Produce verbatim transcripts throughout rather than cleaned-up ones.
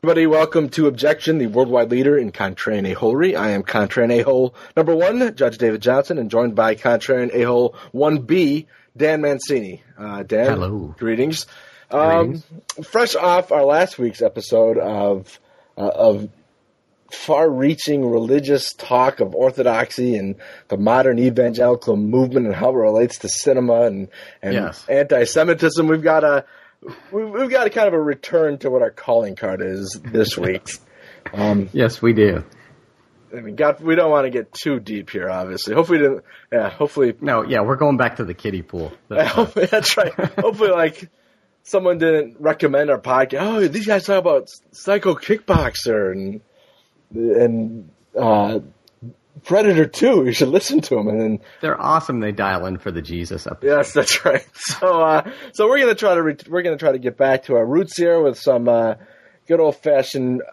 Everybody, welcome to Objection, the worldwide leader in contrarian a-holery. I am contrarian a-hole number one, Judge David Johnson, and joined by contrarian a-hole one B, Dan Mancini. Uh, Dan, hello. Greetings. Um, fresh off our last week's episode of uh, of far-reaching religious talk of orthodoxy and the modern evangelical movement and how it relates to cinema and, and yes. anti-Semitism, we've got a We've got a kind of a return to what our calling card is this week. Um, yes, we do. I mean, God, we don't want to get too deep here, obviously. Hopefully, didn't, yeah. Hopefully, no. Yeah, we're going back to the kiddie pool. That's, uh, that's right. Hopefully, like someone didn't recommend our podcast. Oh, these guys talk about Psycho Kickboxer and and uh, Predator two. You should listen to them. And then they're awesome. They dial in for the Jesus episode. Yes, that's right. So, uh, so we're gonna try to re- we're gonna try to get back to our roots here with some uh, good old fashioned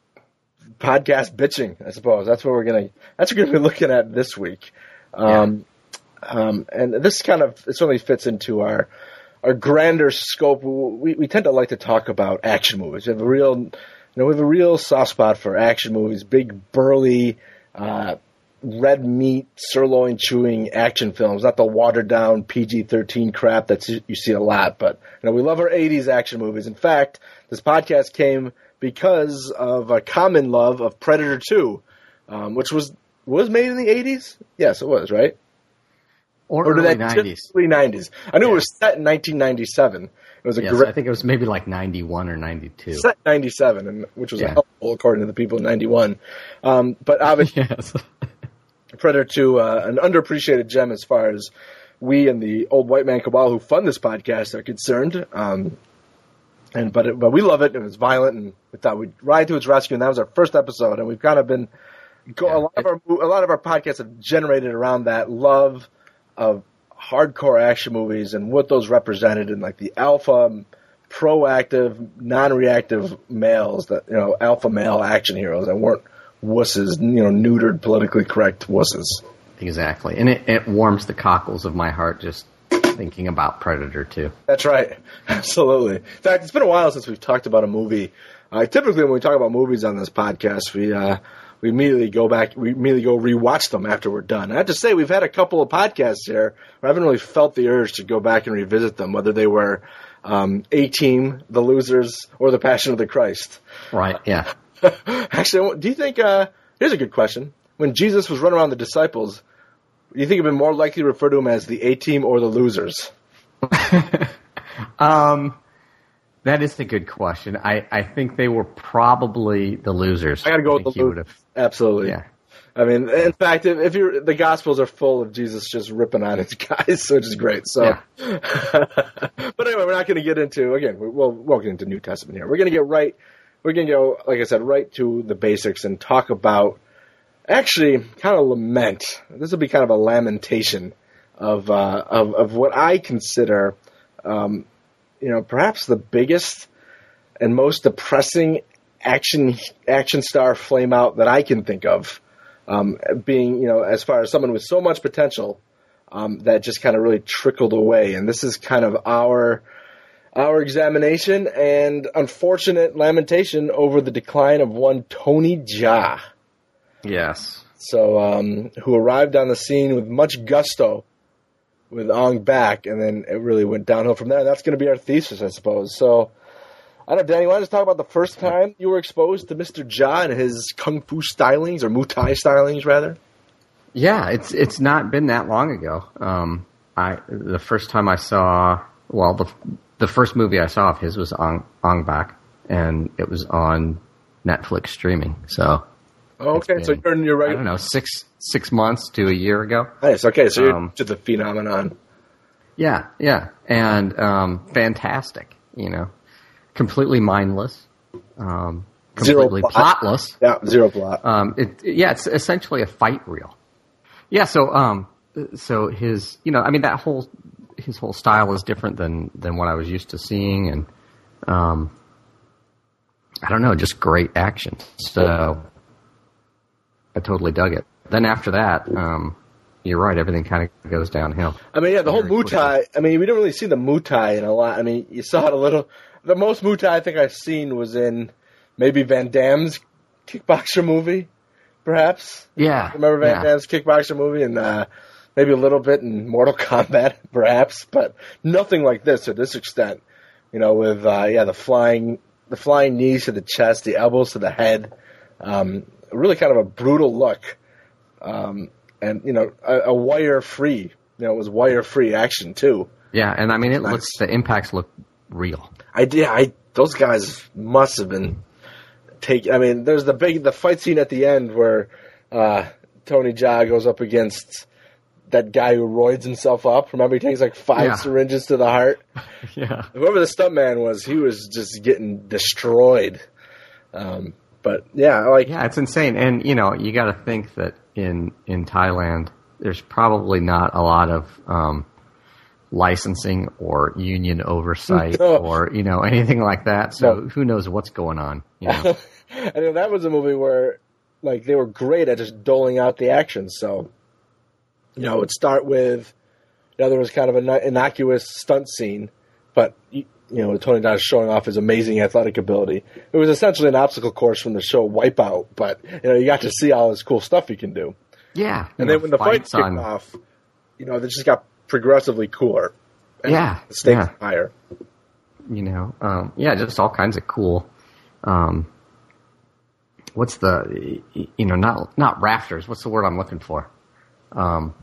podcast bitching. I suppose that's what we're gonna that's what we're gonna be looking at this week. Um, yeah. um, and this kind of it certainly fits into our our grander scope. We we tend to like to talk about action movies. We have a real you know we have a real soft spot for action movies, big burly. Uh, red meat, sirloin chewing action films, not the watered down P G thirteen crap that you see a lot. But you know, we love our eighties action movies. In fact, this podcast came because of a common love of Predator two, um, which was was made in the eighties. Yes, it was, right? Or, or early nineties. Early nineties. I knew yeah. It was set in nineteen ninety-seven. It was a yes, great. I think it was maybe like ninety-one or ninety-two. Set in ninety-seven, and which was yeah. a helpful according to the people in ninety-one. Um, but obviously. yes. Predator two, uh, an underappreciated gem as far as we and the old white man cabal who fund this podcast are concerned. Um, and but it, but we love it, and it's violent, and we thought we'd ride to its rescue. And that was our first episode, and we've kind of been go, yeah, a lot it, of our a lot of our podcasts have generated around that love of hardcore action movies and what those represented, and like the alpha, proactive, non-reactive males that you know, alpha male action heroes that weren't wusses, you know, neutered, politically correct wusses. Exactly. And it, it warms the cockles of my heart just thinking about Predator two. That's right. Absolutely. In fact, it's been a while since we've talked about a movie. Uh, typically, when we talk about movies on this podcast, we uh, we immediately go back, we immediately go rewatch them after we're done. I have to say, we've had a couple of podcasts here where I haven't really felt the urge to go back and revisit them, whether they were um, A-Team, The Losers, or The Passion of the Christ. Right, yeah. Actually, do you think, uh, here's a good question. When Jesus was running around the disciples, do you think it would be more likely to refer to him as the A-Team or the Losers? um, that is a good question. I, I think they were probably the Losers. I gotta go with the Losers. Absolutely. Yeah. I mean, in fact, if, if you're, the Gospels are full of Jesus just ripping on his guys, which is great. So, yeah. But anyway, we're not going to get into, again, we, we'll, we'll get into New Testament here. We're going to get right We're going to go, like I said, right to the basics and talk about, actually, kind of lament. This will be kind of a lamentation of uh, of, of what I consider, um, you know, perhaps the biggest and most depressing action action star flame out that I can think of. Um, being, you know, as far as someone with so much potential um, that just kind of really trickled away. And this is kind of our... Our examination and unfortunate lamentation over the decline of one Tony Jaa. Yes. So, um, who arrived on the scene with much gusto with Ong Bak, and then it really went downhill from there. And that's going to be our thesis, I suppose. So, I don't know, Danny, you want to just talk about the first time you were exposed to Mister Jaa and his kung fu stylings, or Muay Thai stylings, rather? Yeah, it's it's not been that long ago. Um, I the first time I saw, well, the the first movie I saw of his was Ong, Ong Bak, and it was on Netflix streaming. So, oh, okay, been, so you're in your right. I don't know, six six months to a year ago. Nice. Okay, so you're um, to the phenomenon. Yeah, yeah, and um, fantastic. You know, completely mindless, um, completely zero plot. plotless. Yeah, zero plot. Um, it, yeah, it's essentially a fight reel. Yeah, so um, so his, you know, I mean that whole. His whole style is different than, than what I was used to seeing, and um, I don't know, just great action. So I totally dug it. Then after that, um, you're right, everything kind of goes downhill. I mean, yeah, the whole Muay Thai, I mean, we didn't really see the Muay Thai in a lot. I mean, you saw it a little. The most Muay Thai I think I've seen was in maybe Van Damme's kickboxer movie, perhaps. Yeah. Remember Van yeah. Damme's kickboxer movie? And uh, maybe a little bit in Mortal Kombat, perhaps, but nothing like this to this extent. You know, with, uh, yeah, the flying the flying knees to the chest, the elbows to the head. Um, really kind of a brutal look. Um, and, you know, a, a wire-free, you know, it was wire-free action, too. Yeah, and I mean, it Nice. looks, the impacts look real. I did. I those guys must have been taking. I mean, there's the big the fight scene at the end where uh, Tony Jaa goes up against that guy who roids himself up. Remember, he takes like five Yeah. syringes to the heart. Yeah. Whoever the stuntman was, he was just getting destroyed. Um, but yeah, like Yeah, it's insane. And, you know, you got to think that in, in Thailand, there's probably not a lot of um, licensing or union oversight No. or, you know, anything like that. So No. who knows what's going on, you know? I mean, that was a movie where like they were great at just doling out the action. So you know, it would start with, you know, there was kind of an innocuous stunt scene, but, you know, Tony Jaa showing off his amazing athletic ability. It was essentially an obstacle course from the show Wipeout, but, you know, you got to see all this cool stuff he can do. Yeah. And you then know, when the fight fights kicked on- off, you know, they just got progressively cooler. And Yeah, the stakes yeah. higher. you know, um, yeah, just all kinds of cool. Um, what's the, you know, not not rafters. What's the word I'm looking for? Um,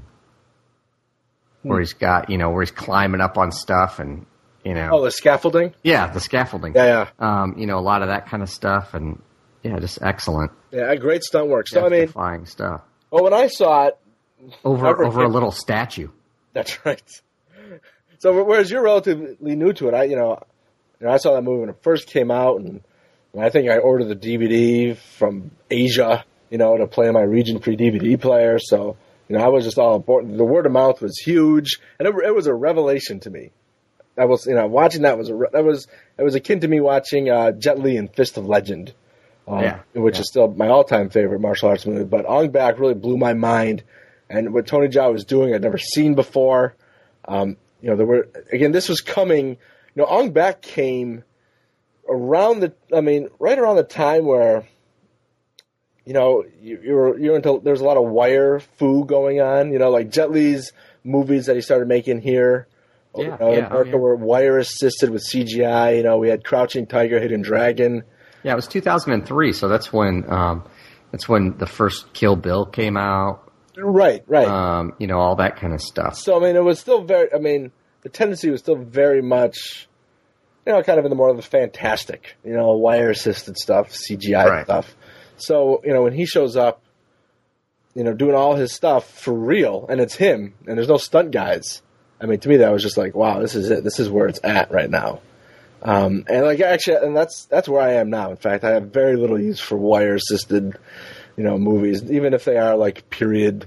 where he's got, you know, where he's climbing up on stuff and, you know, Oh, the scaffolding? yeah, the scaffolding. Yeah, Um, you know, a lot of that kind of stuff, and yeah, just excellent, yeah. Yeah, great stunt work. So, I mean, defying stuff well, when I saw it, over Never over a hit- little statue. that's right. So, whereas you're relatively new to it, I, you know, you know, I saw that movie when it first came out, and, and I think I ordered the D V D from Asia, you know, to play in my region-free D V D player. So, you know, I was just all important. The word of mouth was huge, and it, it was a revelation to me. I was, you know, watching that was a re- that was it was akin to me watching uh, Jet Li in Fist of Legend, um, Yeah, which yeah. is still my all-time favorite martial arts movie. But Ong Bak really blew my mind, and what Tony Jaa was doing, I'd never seen before. Um, you know, there were again, this was coming. You know, Ong Bak came around the, I mean, right around the time where, you know, you, you're you're into. There's a lot of wire foo going on. You know, like Jet Li's movies that he started making here. Yeah, you know, in yeah, oh, America yeah. were wire assisted with C G I. You know, we had Crouching Tiger, Hidden Dragon. Yeah, it was two thousand three, so that's when um, that's when the first Kill Bill came out. Right, right. Um, you know, all that kind of stuff. So, I mean, it was still very, I mean, the tendency was still very much, you know, kind of in the more of the fantastic, you know, wire-assisted stuff, C G I Right. stuff. So, you know, when he shows up, you know, doing all his stuff for real, and it's him, and there's no stunt guys. I mean, to me, that was just like, wow, this is it. This is where it's at right now. Um, and, like, actually, and that's that's where I am now. In fact, I have very little use for wire-assisted, you know, movies, even if they are, like, period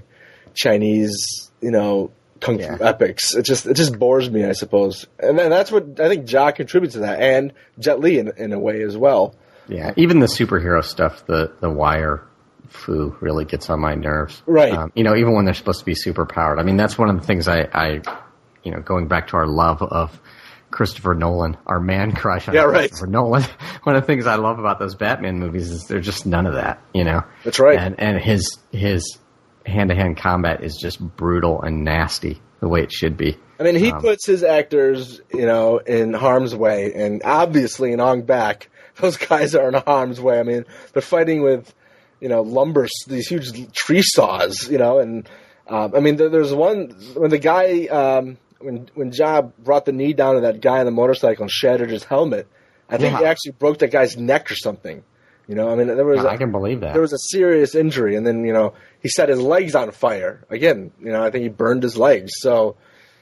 Chinese, you know, kung fu Yeah. epics. It just it just bores me, I suppose. And then that's what I think Jaa contributes to that, and Jet Li in, in a way as well. Yeah, even the superhero stuff, the the wire foo really gets on my nerves. Right. Um, you know, even when they're supposed to be super powered. I mean, that's one of the things I, I, you know, going back to our love of Christopher Nolan, our man crush on Yeah, right. Christopher Nolan. One of the things I love about those Batman movies is they're just none of that. You know. That's right. And and his his hand to hand combat is just brutal and nasty the way it should be. I mean, he Um, puts his actors, you know, in harm's way, and obviously in Ong Bak, those guys are in harm's way. I mean, they're fighting with, you know, lumber, these huge tree saws, you know, and um, I mean, there, there's one when the guy, um, when when Jaa brought the knee down to that guy on the motorcycle and shattered his helmet, I think Yeah. he actually broke that guy's neck or something. You know, I mean, there was I a, can believe that. there was a serious injury, and then you know he set his legs on fire again. You know, I think he burned his legs. So,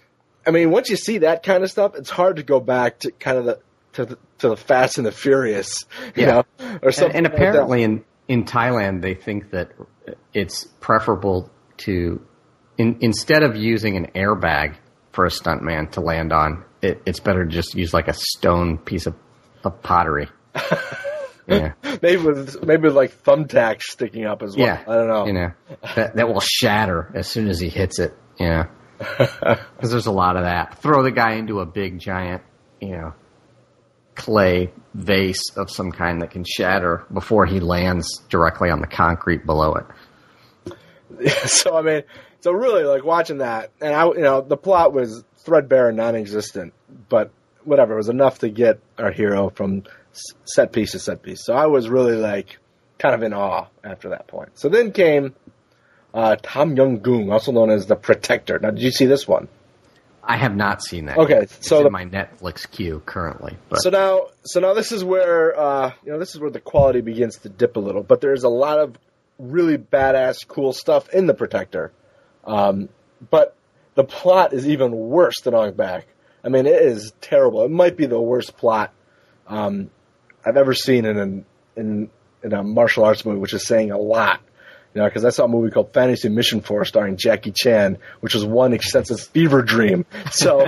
I mean, once you see that kind of stuff, it's hard to go back to kind of the to the, to the Fast and the Furious, you Yeah. know, or And, something. and like apparently in, in Thailand, they think that it's preferable to, in, instead of using an airbag for a stuntman to land on, it, it's better to just use like a stone piece of, of pottery. Yeah. that. maybe with maybe with like thumbtacks sticking up as well. Yeah. I don't know. You know, that, that will shatter as soon as he hits it. Yeah. Because there's a lot of that. Throw the guy into a big giant, you know, clay vase of some kind that can shatter before he lands directly on the concrete below it. So I mean, so really like watching that, and I, you know, the plot was threadbare and non-existent, but whatever, it was enough to get our hero from set piece to set piece. So I was really like kind of in awe after that point. So then came uh, Tom Yum-goong, also known as the Protector. Now, did you see this one? I have not seen that. Okay, yet. It's so in the, my Netflix queue currently. But. So now, so now this is where uh, you know this is where the quality begins to dip a little. But there's a lot of really badass, cool stuff in the Protector. Um, but the plot is even worse than Ong Bak. I mean, it is terrible. It might be the worst plot um, I've ever seen in an, in in a martial arts movie, which is saying a lot. You know, because I saw a movie called Fantasy Mission Force starring Jackie Chan, which was one extensive fever dream. So,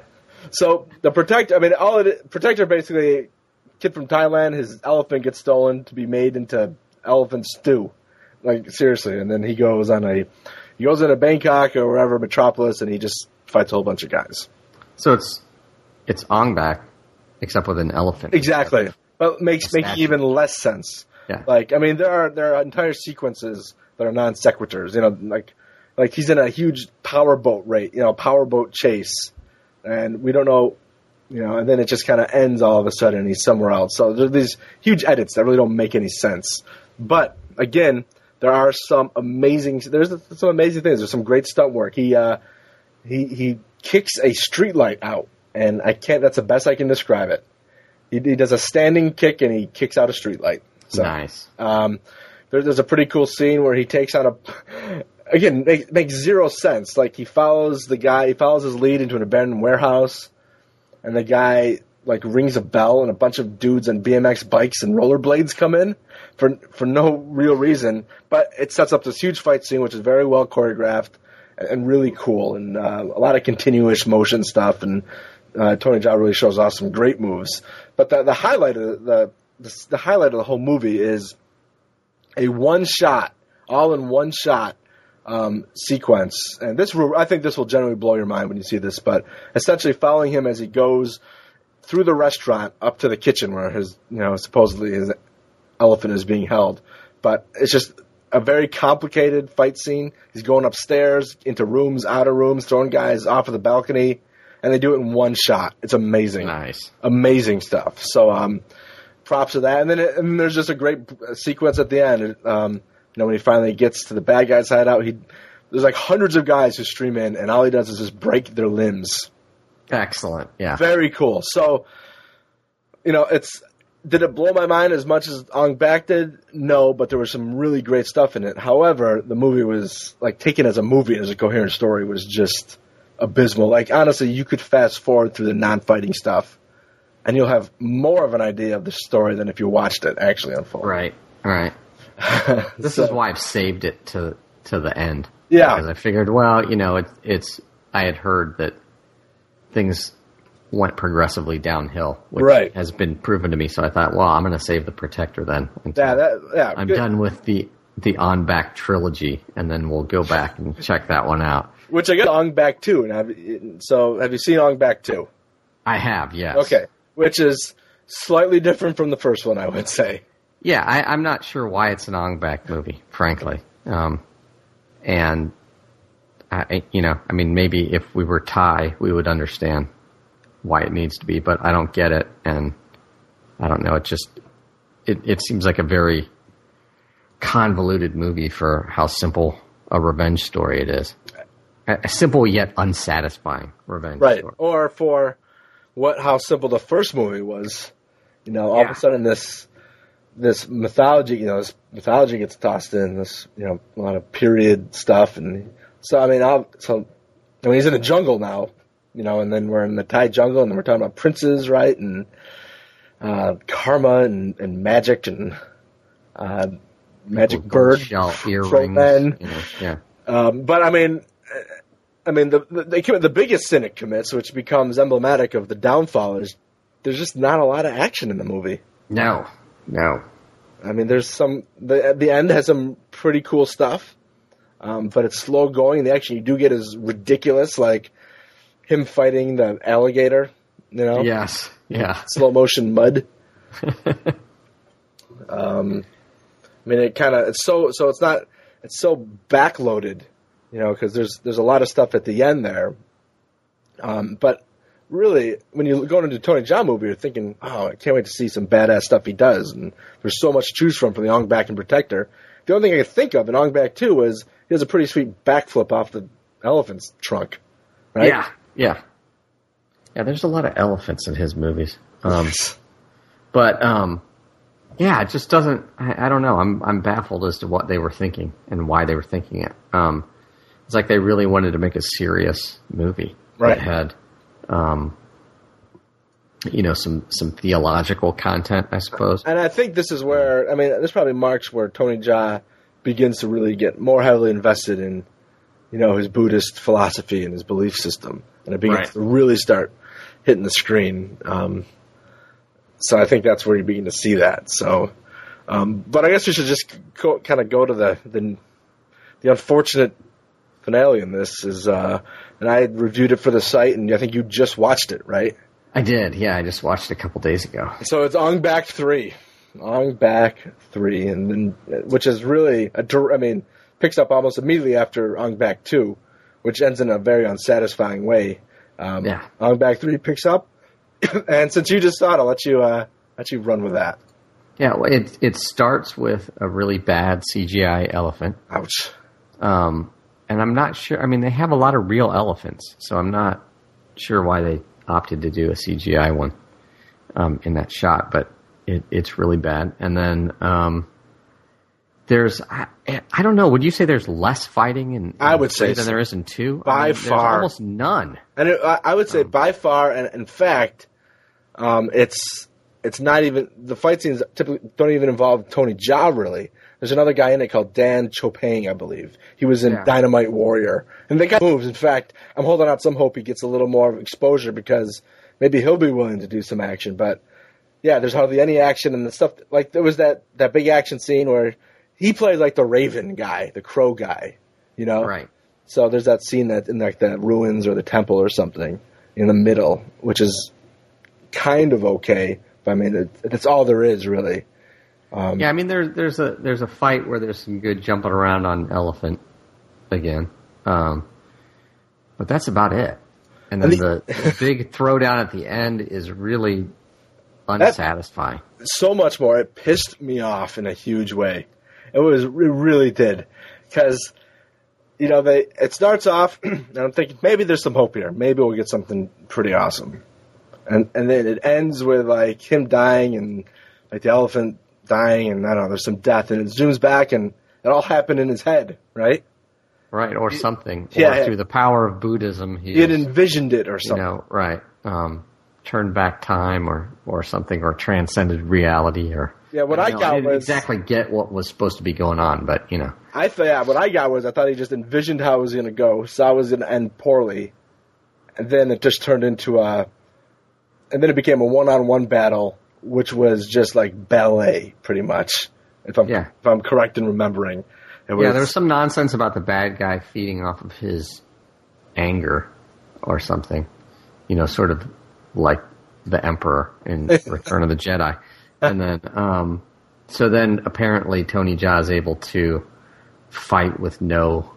so the Protector, I mean, all it, Protector basically, kid from Thailand, his elephant gets stolen to be made into elephant stew. Like, seriously. And then he goes on a, he goes into Bangkok or wherever, Metropolis, and he just fights a whole bunch of guys. So it's, it's Ong Bak, except with an elephant. Exactly. But makes, making even less sense. Yeah. Like, I mean, there are there are entire sequences that are non sequiturs. You know, like like he's in a huge powerboat rate, you know, powerboat chase, and we don't know, you know, and then it just kind of ends all of a sudden. And he's somewhere else. So there's these huge edits that really don't make any sense. But again, there are some amazing there's some amazing things. There's some great stunt work. He uh, he he kicks a streetlight out, and I can't. That's the best I can describe it. He, he does a standing kick, and he kicks out a streetlight. So, nice. Um, there, there's a pretty cool scene where he takes on a, again, make, makes zero sense. Like he follows the guy, he follows his lead into an abandoned warehouse, and the guy like rings a bell, and a bunch of dudes on B M X bikes and rollerblades come in for for no real reason. But it sets up this huge fight scene, which is very well choreographed and, and really cool, and uh, a lot of continuous motion stuff. And uh, Tony Jaa really shows off some great moves. But the the highlight of the The, the highlight of the whole movie is a one-shot, all-in-one shot um, sequence. And this, I think this will generally blow your mind when you see this, but essentially following him as he goes through the restaurant up to the kitchen where his, you know, supposedly his elephant is being held. But it's just a very complicated fight scene. He's going upstairs, into rooms, out of rooms, throwing guys off of the balcony, and they do it in one shot. It's amazing. Nice. Amazing stuff. So, um... props to that, and then, it, and then there's just a great sequence at the end. Um, you know, when he finally gets to the bad guy's hideout, he there's like hundreds of guys who stream in, and all he does is just break their limbs. Excellent, yeah, very cool. So, you know, it's did it blow my mind as much as Ong Bak did? No, but there was some really great stuff in it. However, the movie was like taken as a movie, as a coherent story, was just abysmal. Like honestly, you could fast forward through the non-fighting stuff, and you'll have more of an idea of the story than if you watched it actually unfold. Right, right. This so, is why I've saved it to to the end. Yeah. Because I figured, well, you know, it, it's, I had heard that things went progressively downhill, which right. has been proven to me, so I thought, well, I'm going to save the Protector then. Yeah, that, yeah. I'm good. done with the, the Ong Bak trilogy, and then we'll go back and check that one out. Which I got Ong Bak two. And have, so have you seen Ong Bak two? I have, yes. Okay. Which is slightly different from the first one, I would say. Yeah, I, I'm not sure why it's an Ong Bak movie, frankly. Um, and, I, you know, I mean, maybe if we were Thai, we would understand why it needs to be, but I don't get it, and I don't know, it just, it, it seems like a very convoluted movie for how simple a revenge story it is. A, a simple yet unsatisfying revenge right. story. Right, or for... what how simple the first movie was, you know, all yeah. of a sudden this this mythology, you know, this mythology gets tossed in, this, you know, a lot of period stuff, and so I mean, I'll, so I mean, he's in the jungle now, you know, and then we're in the Thai jungle, and then we're talking about princes, right, and uh, karma and, and magic and uh, magic Gold bird, shell earrings, men, you know, yeah. Um, but I mean. I mean, the, the they commit the biggest sin it commits, which becomes emblematic of the downfall, is there's just not a lot of action in the movie. No, no. I mean, there's some the the end has some pretty cool stuff, um, but it's slow going. The action you do get is ridiculous, like him fighting the alligator. You know, yes, Yeah. Slow motion mud. um, I mean, it kind of it's so so it's not it's so backloaded, you know, because there's there's a lot of stuff at the end there. Um, but really, when you go into a Tony Jaa movie, you're thinking, oh, I can't wait to see some badass stuff he does, and there's so much to choose from from the Ong Bak and Protector. The only thing I could think of in Ong Bak two was he has a pretty sweet backflip off the elephant's trunk, right? Yeah, yeah. Yeah, there's a lot of elephants in his movies. Um, but, um, yeah, it just doesn't, I, I don't know. I'm I'm baffled as to what they were thinking and why they were thinking it. Um, it's like they really wanted to make a serious movie right. that had, um, you know, some, some theological content, I suppose. And I think this is where, I mean, this probably marks where Tony Jaa begins to really get more heavily invested in, you know, his Buddhist philosophy and his belief system. And it begins right. to really start hitting the screen. Um, so I think that's where you begin to see that. So, um, but I guess we should just go, kind of go to the, the, the unfortunate finale in this is, uh, and I reviewed it for the site, and I think you just watched it, right? I did, yeah. I just watched it a couple days ago. So it's Ong Bak three. Ong Bak three, and then, which is really, a, I mean, picks up almost immediately after Ong Bak two, which ends in a very unsatisfying way. Um, yeah. Ong Bak three picks up, and since you just saw it, I'll let you, uh, let you run with that. Yeah, well, it it starts with a really bad C G I elephant. Ouch. Um, and I'm not sure, I mean, they have a lot of real elephants, so I'm not sure why they opted to do a C G I one um, in that shot, but it, it's really bad. And then um, there's, I, I don't know, would you say there's less fighting in, in I would say than so. there is in two? By I mean, far. There's almost none. And it, I, I would say um, by far, and in fact, um, it's it's not even, the fight scenes typically don't even involve Tony Jaa, really. There's another guy in it called Dan Chopang, I believe. He was in yeah. Dynamite Warrior. And the guy moves. In fact, I'm holding out some hope he gets a little more exposure because maybe he'll be willing to do some action. But, yeah, there's hardly any action. And the stuff, like, there was that, that big action scene where he played like the Raven guy, the Crow guy, you know? Right. So there's that scene that in, like, the ruins or the temple or something in the middle, which is kind of okay. But, I mean, it, that's all there is, really. Um, yeah, I mean, there's there's a there's a fight where there's some good jumping around on elephant again, um, but that's about it. And then the, the big throwdown at the end is really unsatisfying. So much more. It pissed me off in a huge way. It was it really did because you know they it starts off and I'm thinking maybe there's some hope here. Maybe we'll get something pretty awesome, and and then it ends with like him dying and like the elephant dying, and I don't know, there's some death, and it zooms back, and it all happened in his head, right? Right, or something. Yeah, or yeah. through the power of Buddhism, he he had envisioned it or something. You know, right. Um, turned back time or, or something, or transcended reality, or... Yeah, what I, I, know, got I didn't was... exactly get what was supposed to be going on, but, you know. I thought, yeah, what I got was I thought he just envisioned how it was going to go, saw it was going to end poorly, and then it just turned into a... And then it became a one-on-one battle, which was just like ballet, pretty much. If I'm yeah. if I'm correct in remembering, it was, yeah, there was some nonsense about the bad guy feeding off of his anger or something. You know, sort of like the Emperor in Return of the Jedi. And then, um, so then apparently Tony Jaa is able to fight with no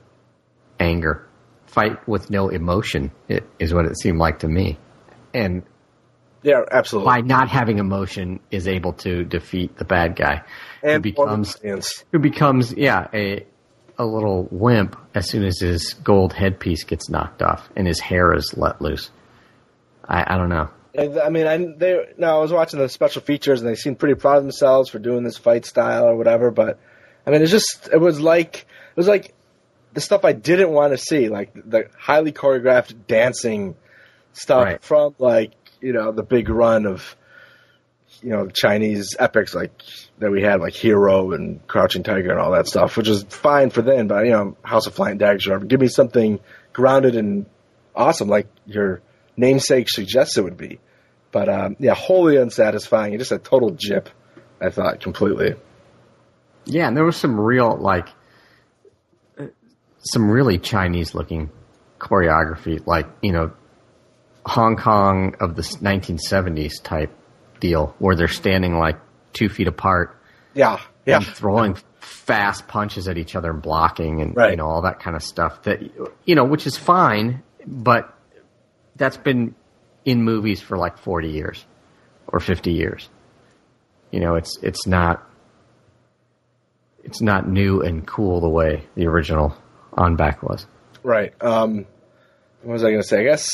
anger, fight with no emotion. It is what it seemed like to me, and. Yeah, absolutely. By not having emotion, is able to defeat the bad guy, and who becomes who becomes yeah a a little wimp as soon as his gold headpiece gets knocked off and his hair is let loose. I, I don't know. I mean, I they no, I was watching the special features and they seemed pretty proud of themselves for doing this fight style or whatever. But I mean, it's just it was like it was like the stuff I didn't want to see, like the highly choreographed dancing stuff right. from like. You know, the big run of, you know, Chinese epics like that we had, like Hero and Crouching Tiger and all that stuff, which is fine for then, but, you know, House of Flying Daggers or whatever. Give me something grounded and awesome like your namesake suggests it would be. But, um, yeah, wholly unsatisfying. Just a total jip, I thought, completely. Yeah, and there was some real, like, some really Chinese-looking choreography, like, you know, Hong Kong of the nineteen seventies type deal where they're standing like two feet apart. Yeah, yeah. And throwing fast punches at each other and blocking and, right. you know, all that kind of stuff that, you know, which is fine, but that's been in movies for like forty years or fifty years. You know, it's, it's not, it's not new and cool the way the original On Back was. Right. Um, what was I going to say? I guess,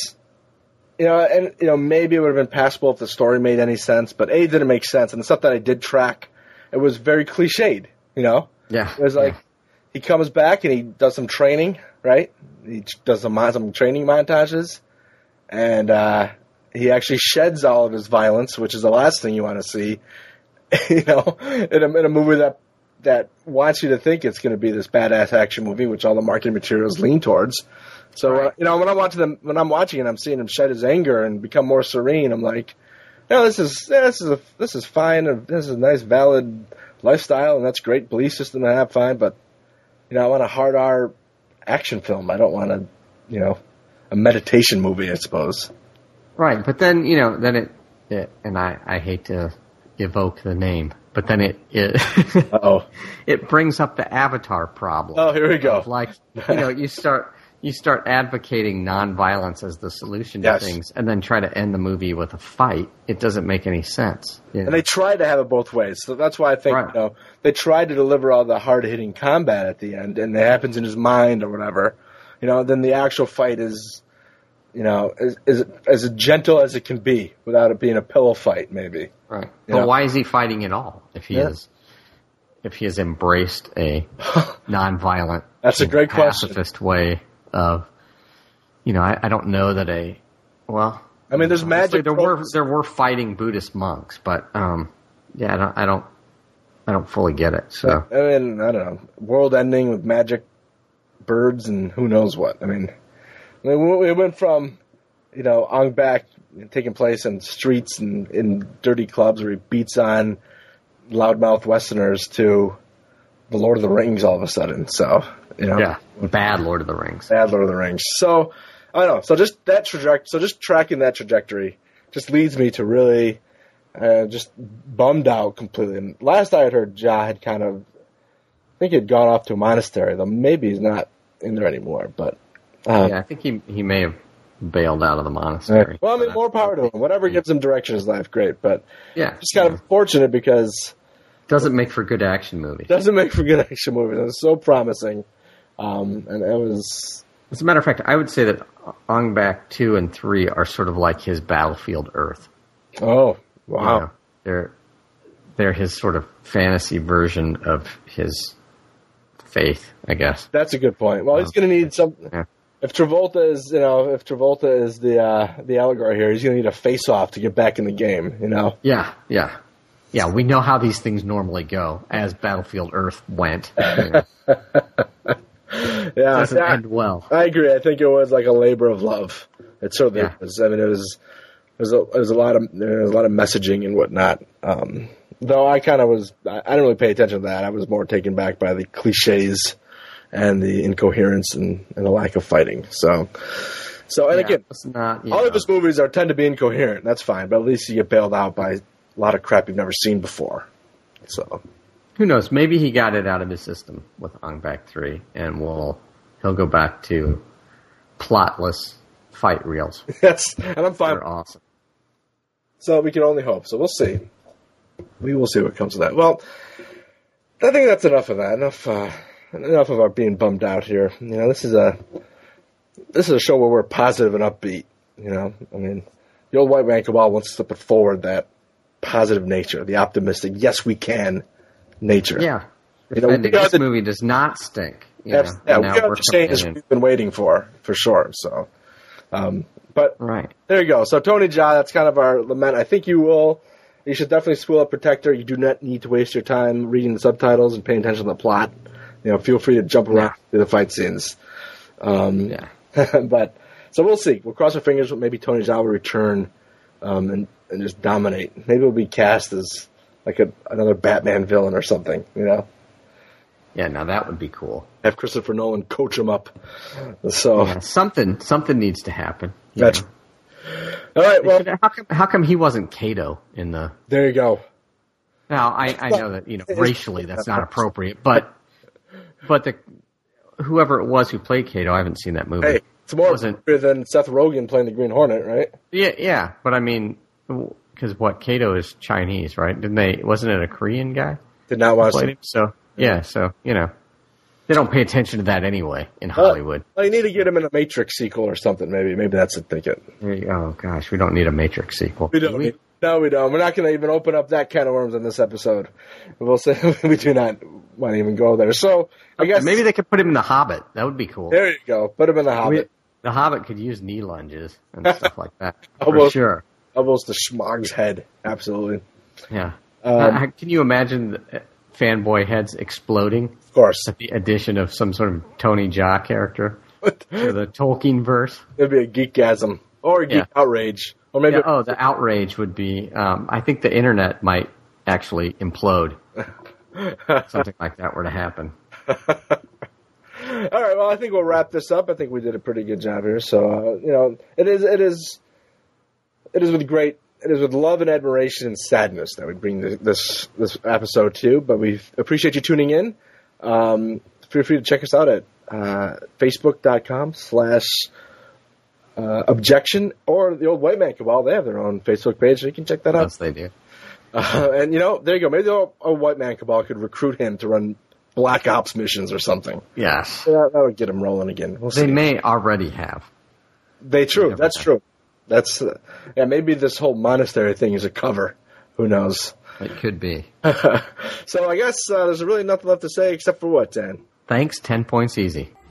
you know, and, you know, maybe it would have been passable if the story made any sense, but A, it didn't make sense. And the stuff that I did track, it was very cliched, you know? Yeah. It was like, yeah. he comes back and he does some training, right? He does some, some training montages, and uh, he actually sheds all of his violence, which is the last thing you want to see, you know, in a, in a movie that that wants you to think it's going to be this badass action movie, which all the marketing materials lean towards. So, right. uh, you know, when I'm watching them, when I'm watching it, I'm seeing him shed his anger and become more serene. I'm like, no, this is yeah, this is a, this is fine. This is a nice, valid lifestyle, and that's a great belief system to have. Fine, but you know, I want a hard R action film. I don't want a, you know, a meditation movie, I suppose. Right, but then you know, then it, it and I, I hate to evoke the name, but then it it oh it brings up the Avatar problem. Oh, here we go. Like, you know, you start you start advocating nonviolence as the solution to yes. things, and then try to end the movie with a fight. It doesn't make any sense. You know? And they tried to have it both ways, so that's why I think right. you know they tried to deliver all the hard hitting combat at the end, and it happens in his mind or whatever. You know, then the actual fight is, you know, is, is as gentle as it can be without it being a pillow fight, maybe. Right. You But know? why is he fighting at all if he yeah. is if he has embraced a nonviolent, that's a great pacifist question. way of, you know, I, I don't know that a well. I mean, there's magic. There were there were fighting Buddhist monks, but um, yeah, I don't I don't I don't fully get it. So I mean, I don't know, world ending with magic birds and who knows what. I mean, we went from, you know, Ong Bak taking place in streets and in dirty clubs where he beats on loudmouth Westerners to the Lord of the Rings all of a sudden. So, you know. Yeah, bad Lord of the Rings. Bad Lord of the Rings. So, I don't know. So just that trajectory, so just tracking that trajectory just leads me to really uh, just bummed out completely. And last I had heard, Ja had kind of, I think he had gone off to a monastery, though maybe he's not in there anymore. But um, yeah, I think he he may have bailed out of the monastery. Well, I mean, more power to him. Whatever gives him direction in his life, great. But yeah, it's kind yeah. of unfortunate because doesn't make for good action movies. Doesn't make for good action movies. It was so promising, um, and it was. As a matter of fact, I would say that Ong Bak two and three are sort of like his Battlefield Earth. Oh wow! You know, they're they're his sort of fantasy version of his faith, I guess. That's a good point. Well, he's going to need some. Yeah. If Travolta is, you know, if Travolta is the uh, the allegory here, he's going to need a face-off to get back in the game. You know. Yeah, yeah, yeah. We know how these things normally go, as Battlefield Earth went. You know. Yeah, it doesn't yeah, end well. I agree. I think it was like a labor of love. It certainly Yeah. was. I mean, it was. There's a, there's a lot of there's a lot of messaging and whatnot. Um, though I kind of was, I, I didn't really pay attention to that. I was more taken back by the cliches and the incoherence and, and the lack of fighting. So, so and Yeah, again, it's not, you all know. of his movies are tend to be incoherent. That's fine, but at least you get bailed out by a lot of crap you've never seen before. So, Who knows? Maybe he got it out of his system with Ong Bak three, and we'll he'll go back to plotless fight reels. yes, and I'm fine. They're awesome. So we can only hope. So we'll see. We will see what comes of that. Well, I think that's enough of that. Enough, uh, enough of our being bummed out here. You know, this is a this is a show where we're positive and upbeat. You know, I mean, the old white man cabal wants to put forward that positive nature, the optimistic, yes we can nature. Yeah. You know, And we are this the- movie does not stink. You That's, know, yeah, and we now are we're the changes coming in. we've been waiting for, for sure. So, um, but Right. there you go. So Tony Jaa, that's kind of our lament. I think you will. You should definitely spool up Protector. You do not need to waste your time reading the subtitles and paying attention to the plot. You know, feel free to jump around Yeah. through the fight scenes. Um, Yeah. but so we'll see. We'll cross our fingers. Maybe Tony Jaa will return um, and and just dominate. Maybe it'll be cast as like a, another Batman villain or something. You know, Yeah, now that would be cool. have Christopher Nolan coach him up. So Yeah, something something needs to happen. you that's know. All right, well, how come, how come he wasn't Kato in the? There you go. Now I, I know that you know racially that's not appropriate, but but the whoever it was who played Kato, I haven't seen that movie. Hey, it's more wasn't appropriate than Seth Rogen playing the Green Hornet, right? Yeah, yeah, but I mean, because what Kato is Chinese, right? Didn't they? Wasn't it a Korean guy? Did not watch it. So yeah, so you know, they don't pay attention to that anyway in Hollywood. Well, well, you need to get him in a Matrix sequel or something. Maybe, maybe that's the ticket. Oh gosh, we don't need a Matrix sequel. We don't. Do we? Need, no, we don't. We're not going to even open up that can of worms in this episode. We'll say we do not want to even go there. So I guess maybe they could put him in the Hobbit. That would be cool. There you go. Put him in the Hobbit. The Hobbit could use knee lunges and stuff like that. almost, for sure. Almost the Schmog's head. Absolutely. Yeah. Um, uh, can you imagine the fanboy heads exploding? Of course. At the addition of some sort of Tony Jaa character to the Tolkien verse. It'd be a geekgasm or a geek yeah. outrage. Or maybe yeah, oh, the outrage would be. Um, I think the internet might actually implode. Something like that were to happen. All right. Well, I think we'll wrap this up. I think we did a pretty good job here. So uh, you know, it is, it is, it is with great, it is with love and admiration and sadness that we bring this this, this episode to. But we appreciate you tuning in. Um, feel free to check us out at uh, facebook dot com slash. Uh, objection or the Old White Man Cabal. They have their own Facebook page, so you can check that out. Yes, they do. Uh, and, you know, there you go. Maybe the Old, Old White Man Cabal could recruit him to run Black Ops missions or something. Yes. So that, that would get him rolling again. We'll they see. may already have. They true. That's have. true. That's uh, yeah. Maybe this whole monastery thing is a cover. Who knows? It could be. So I guess uh, there's really nothing left to say except for what, Dan? Thanks. Ten points easy.